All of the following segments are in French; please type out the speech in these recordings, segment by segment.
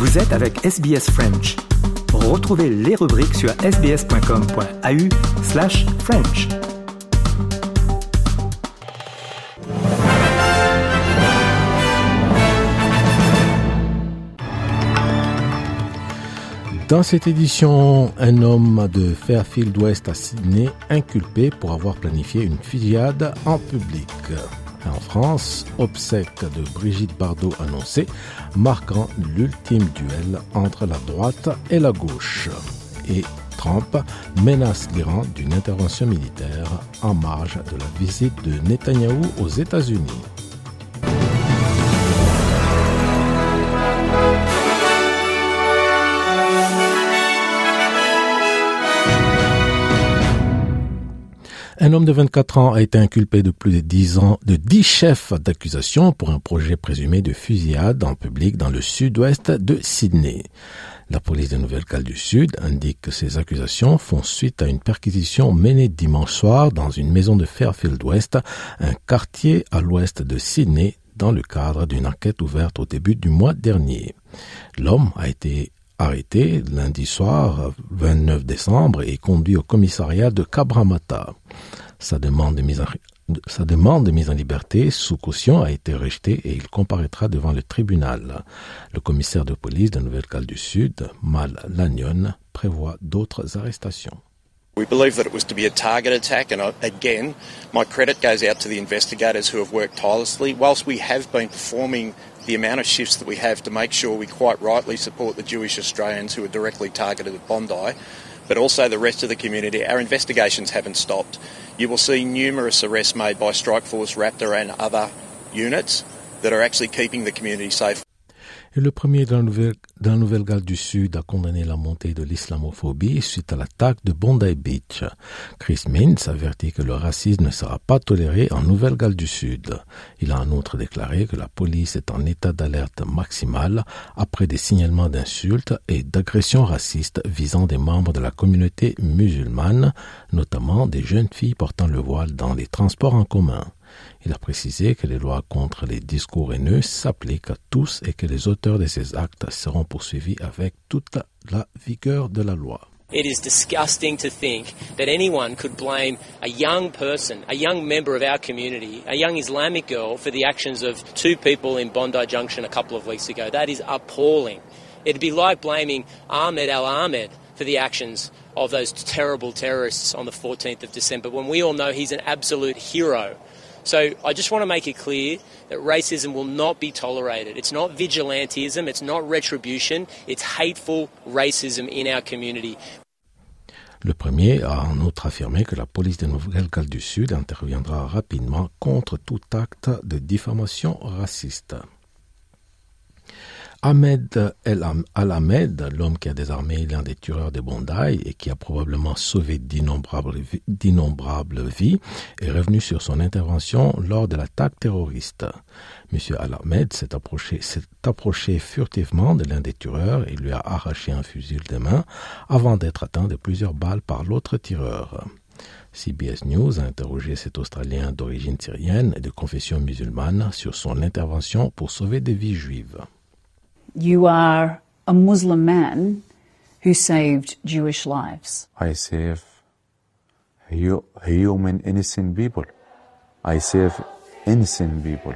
Vous êtes avec SBS French. Retrouvez les rubriques sur sbs.com.au/French. Dans cette édition, un homme de Fairfield West à Sydney inculpé pour avoir planifié une fusillade en public. En France, obsèques de Brigitte Bardot annoncées, marquant l'ultime duel entre la droite et la gauche. Et Trump menace l'Iran d'une intervention militaire en marge de la visite de Netanyahou aux États-Unis. Un homme de 24 ans a été inculpé de plus de 10 chefs d'accusation pour un projet présumé de fusillade en public dans le sud-ouest de Sydney. La police de Nouvelle-Galles du Sud indique que ces accusations font suite à une perquisition menée dimanche soir dans une maison de Fairfield West, un quartier à l'ouest de Sydney, dans le cadre d'une enquête ouverte au début du mois dernier. L'homme a été arrêté lundi soir, 29 décembre, et conduit au commissariat de Cabramatta. Sa demande de mise en liberté sous caution a été rejetée et il comparaîtra devant le tribunal. Le commissaire de police de Nouvelle-Galles du Sud, Mal Lanyon, prévoit d'autres arrestations. We believe that it was to be a target attack, and again, my credit goes out to the investigators who have worked tirelessly. Whilst we have been performing the amount of shifts that we have to make sure we quite rightly support the Jewish Australians who are directly targeted at Bondi, but also the rest of the community, our investigations haven't stopped. You will see numerous arrests made by Strikeforce, Raptor and other units that are actually keeping the community safe. Et le premier dans la Nouvelle-Galles du Sud a condamné la montée de l'islamophobie suite à l'attaque de Bondi Beach. Chris Minns avertit que le racisme ne sera pas toléré en Nouvelle-Galles du Sud. Il a en outre déclaré que la police est en état d'alerte maximale après des signalements d'insultes et d'agressions racistes visant des membres de la communauté musulmane, notamment des jeunes filles portant le voile dans les transports en commun. Il a précisé que les lois contre les discours haineux s'appliquent à tous et que les auteurs de ces actes seront poursuivis avec toute la vigueur de la loi. It is disgusting to think that anyone could blame a young person, a young member of our community, a young Islamic girl for the actions of two people in Bondi Junction a couple of weeks ago. That is appalling. It'd be like blaming Ahmed Al-Ahmed for the actions of those terrible terrorists on the 14th of December when we all know he's an absolute hero. So I just want to make it clear that racism will not be tolerated. It's not vigilantism, it's not retribution, it's hateful racism in our community. Le premier a en outre affirmé que la police de Nouvelle-Galles du Sud interviendra rapidement contre tout acte de diffamation raciste. Ahmed El Al-Ahmed, l'homme qui a désarmé l'un des tueurs de Bondi et qui a probablement sauvé d'innombrables vies, est revenu sur son intervention lors de l'attaque terroriste. M. Al-Ahmed s'est approché furtivement de l'un des tueurs et lui a arraché un fusil de main avant d'être atteint de plusieurs balles par l'autre tireur. CBS News a interrogé cet Australien d'origine syrienne et de confession musulmane sur son intervention pour sauver des vies juives. You are a Muslim man who saved Jewish lives. I save human innocent people. I save innocent people.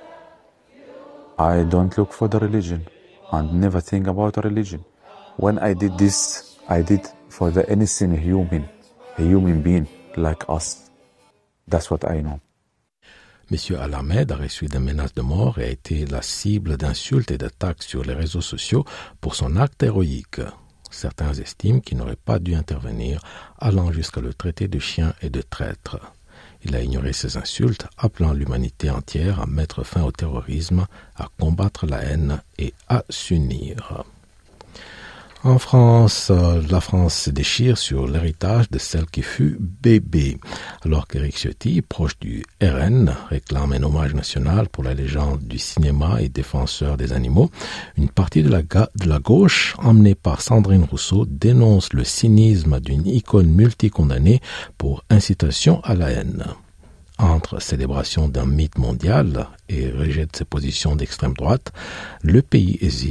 I don't look for the religion and never think about a religion. When I did this, I did for the innocent human, a human being like us. That's what I know. M. Al-Ahmed a reçu des menaces de mort et a été la cible d'insultes et d'attaques sur les réseaux sociaux pour son acte héroïque. Certains estiment qu'il n'aurait pas dû intervenir, allant jusqu'à le traiter de chien et de traître. Il a ignoré ces insultes, appelant l'humanité entière à mettre fin au terrorisme, à combattre la haine et à s'unir. En France, la France se déchire sur l'héritage de celle qui fut bébé, alors qu'Éric Ciotti, proche du RN, réclame un hommage national pour la légende du cinéma et défenseur des animaux. Une partie de la gauche, emmenée par Sandrine Rousseau, dénonce le cynisme d'une icône multicondamnée pour incitation à la haine. Entre célébration d'un mythe mondial et rejette ses positions d'extrême droite, le pays hésite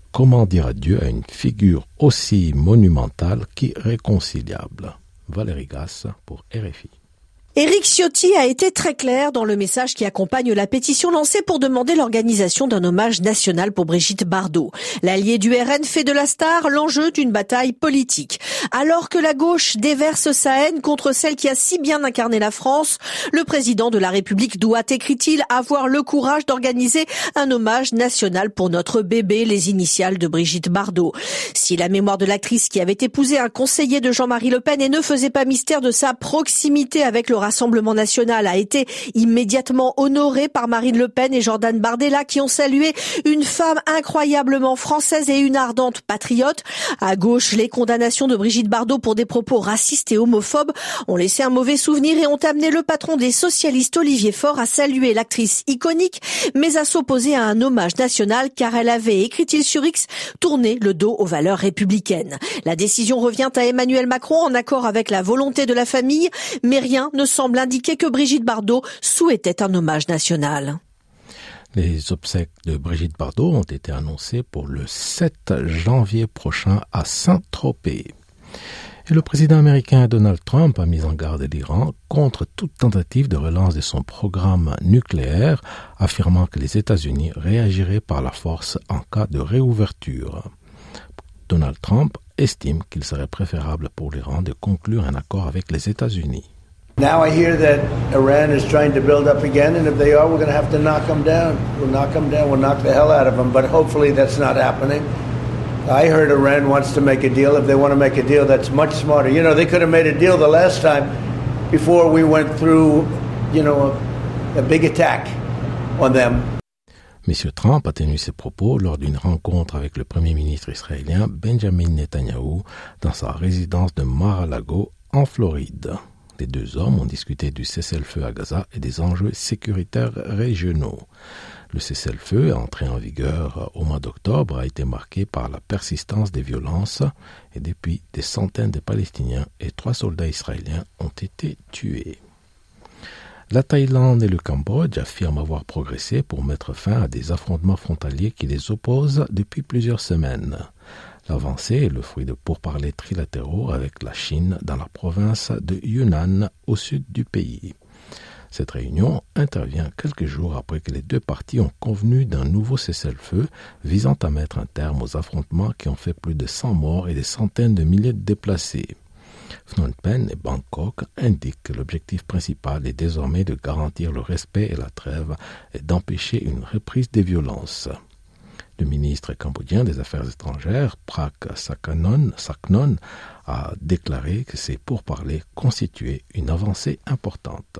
comment dire adieu à une figure aussi monumentale qu'irréconciliable. Valérie Gasse pour RFI. Éric Ciotti a été très clair dans le message qui accompagne la pétition lancée pour demander l'organisation d'un hommage national pour Brigitte Bardot. L'allié du RN fait de la star l'enjeu d'une bataille politique. Alors que la gauche déverse sa haine contre celle qui a si bien incarné la France, le président de la République doit, écrit-il, avoir le courage d'organiser un hommage national pour notre bébé, les initiales de Brigitte Bardot. Si la mémoire de l'actrice qui avait épousé un conseiller de Jean-Marie Le Pen et ne faisait pas mystère de sa proximité avec le Rassemblement national a été immédiatement honoré par Marine Le Pen et Jordan Bardella qui ont salué une femme incroyablement française et une ardente patriote. À gauche, les condamnations de Brigitte Bardot pour des propos racistes et homophobes ont laissé un mauvais souvenir et ont amené le patron des socialistes Olivier Faure à saluer l'actrice iconique mais à s'opposer à un hommage national car elle avait, écrit-il sur X, tourné le dos aux valeurs républicaines. La décision revient à Emmanuel Macron en accord avec la volonté de la famille, mais rien ne semble indiquer que Brigitte Bardot souhaitait un hommage national. Les obsèques de Brigitte Bardot ont été annoncées pour le 7 janvier prochain à Saint-Tropez. Et le président américain Donald Trump a mis en garde l'Iran contre toute tentative de relance de son programme nucléaire, affirmant que les États-Unis réagiraient par la force en cas de réouverture. Donald Trump estime qu'il serait préférable pour l'Iran de conclure un accord avec les États-Unis. Now I hear that Iran is trying to build up again, and if they are, we're going to have to knock them down. We'll knock them down. We'll knock the hell out of them, but hopefully that's not happening. I heard Iran wants to make a deal. If they want to make a deal, that's much smarter. You know, they could have made a deal the last time before we went through, a big attack on them. M. Trump a tenu ses propos lors d'une rencontre avec le Premier ministre israélien Benjamin Netanyahou dans sa résidence de Mar-a-Lago en Floride. Les deux hommes ont discuté du cessez-le-feu à Gaza et des enjeux sécuritaires régionaux. Le cessez-le-feu, entré en vigueur au mois d'octobre, a été marqué par la persistance des violences et depuis, des centaines de Palestiniens et 3 soldats israéliens ont été tués. La Thaïlande et le Cambodge affirment avoir progressé pour mettre fin à des affrontements frontaliers qui les opposent depuis plusieurs semaines. L'avancée est le fruit de pourparlers trilatéraux avec la Chine dans la province de Yunnan au sud du pays. Cette réunion intervient quelques jours après que les deux parties ont convenu d'un nouveau cessez-le-feu visant à mettre un terme aux affrontements qui ont fait plus de 100 morts et des centaines de milliers de déplacés. Phnom Penh et Bangkok indiquent que l'objectif principal est désormais de garantir le respect et la trêve et d'empêcher une reprise des violences. Le ministre cambodgien des Affaires étrangères, Prak Saknon, a déclaré que ces pourparlers constituaient une avancée importante.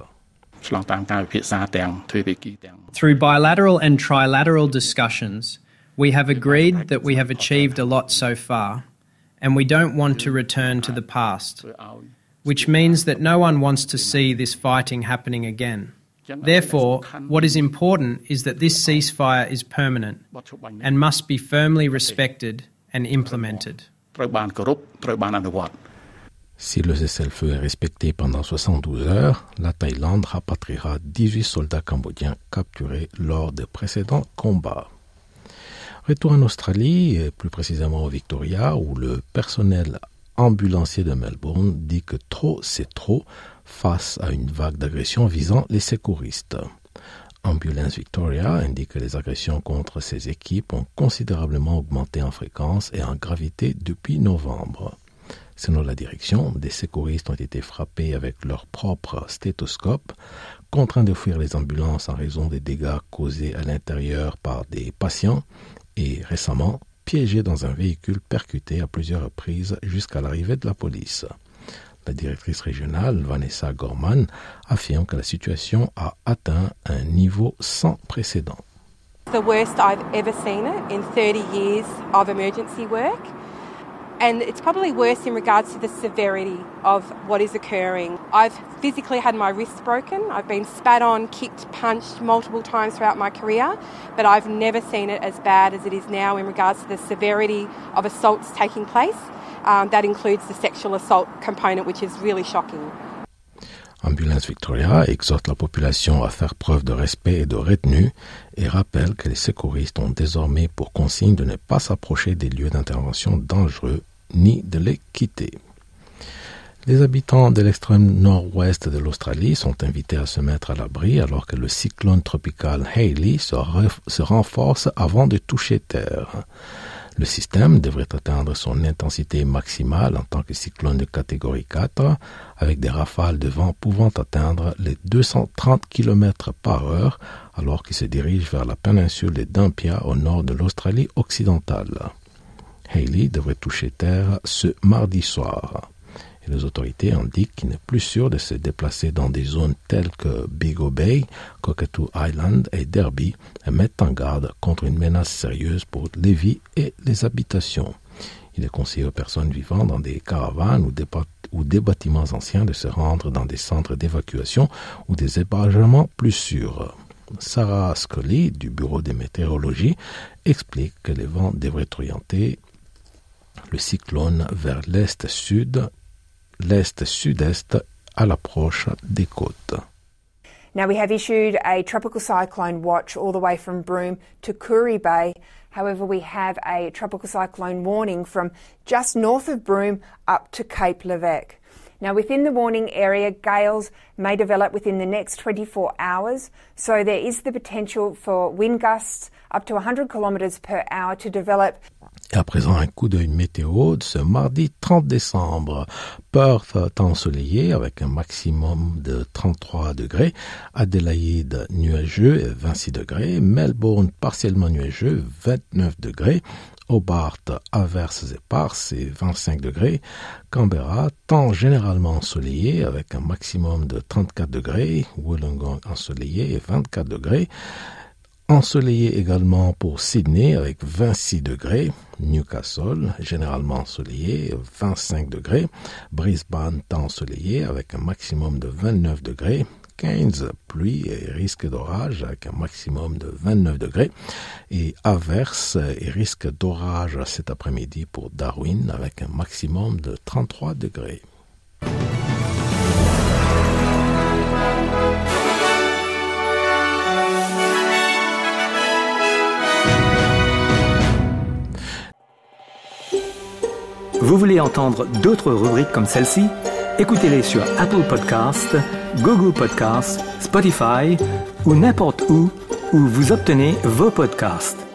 Through bilateral and trilateral discussions, we have agreed that we have achieved a lot so far, and we don't want to return to the past, which means that no one wants to see this fighting happening again. Therefore, what is important is that this ceasefire is permanent and must be firmly respected and implemented. Si le cessez-le-feu est respecté pendant 72 heures, la Thaïlande rapatriera 18 soldats cambodgiens capturés lors des précédents combats. Retour en Australie, et plus précisément au Victoria, où le personnel ambulancier de Melbourne dit que trop c'est trop face à une vague d'agressions visant les secouristes. Ambulance Victoria indique que les agressions contre ces équipes ont considérablement augmenté en fréquence et en gravité depuis novembre. Selon la direction, des secouristes ont été frappés avec leur propre stéthoscope, contraints de fuir les ambulances en raison des dégâts causés à l'intérieur par des patients et récemment piégés dans un véhicule percuté à plusieurs reprises jusqu'à l'arrivée de la police. La directrice régionale, Vanessa Gorman, affirme que la situation a atteint un niveau sans précédent. The worst I've ever seen it in 30 years of emergency work. And it's probably worse in regards to the severity of what is occurring. I've physically had my wrists broken. I've been spat on, kicked, punched multiple times throughout my career, but I've never seen it as bad as it is now in regards to the severity of assaults taking place. That includes the sexual assault component, which is really shocking. Ambulance Victoria exhorte la population à faire preuve de respect et de retenue et rappelle que les secouristes ont désormais pour consigne de ne pas s'approcher des lieux d'intervention dangereux ni de les quitter. Les habitants de l'extrême nord-ouest de l'Australie sont invités à se mettre à l'abri alors que le cyclone tropical Hayley se renforce avant de toucher terre. Le système devrait atteindre son intensité maximale en tant que cyclone de catégorie 4, avec des rafales de vent pouvant atteindre les 230 km par heure, alors qu'il se dirige vers la péninsule de Dampier au nord de l'Australie occidentale. Hayley devrait toucher terre ce mardi soir. Et les autorités indiquent qu'il n'est plus sûr de se déplacer dans des zones telles que Bigo Bay, Cockatoo Island et Derby et mettent en garde contre une menace sérieuse pour les vies et les habitations. Il est conseillé aux personnes vivant dans des caravanes ou des bâtiments anciens de se rendre dans des centres d'évacuation ou des hébergements plus sûrs. Sarah Scully, du Bureau de météorologie, explique que les vents devraient orienter le cyclone vers l'est-sud-est à l'approche des côtes. Now we have issued a tropical cyclone watch all the way from Broome to Koori Bay. However, we have a tropical cyclone warning from just north of Broome up to Cape Levesque. Now within the warning area, gales may develop within the next 24 hours, so there is the potential for wind gusts up to 100 km per hour to develop. Et à présent, un coup d'œil météo de ce mardi 30 décembre. Perth ensoleillé avec un maximum de 33 degrés. Adélaïde nuageux et 26 degrés. Melbourne partiellement nuageux, 29 degrés. Hobart averses éparses et 25 degrés. Canberra, temps généralement ensoleillé avec un maximum de 34 degrés. Wollongong ensoleillé et 24 degrés. Ensoleillé également pour Sydney avec 26 degrés, Newcastle généralement ensoleillé 25 degrés, Brisbane temps ensoleillé avec un maximum de 29 degrés, Cairns pluie et risque d'orage avec un maximum de 29 degrés et averse et risque d'orage cet après-midi pour Darwin avec un maximum de 33 degrés. Vous voulez entendre d'autres rubriques comme celle-ci? Écoutez-les sur Apple Podcasts, Google Podcasts, Spotify ou n'importe où vous obtenez vos podcasts.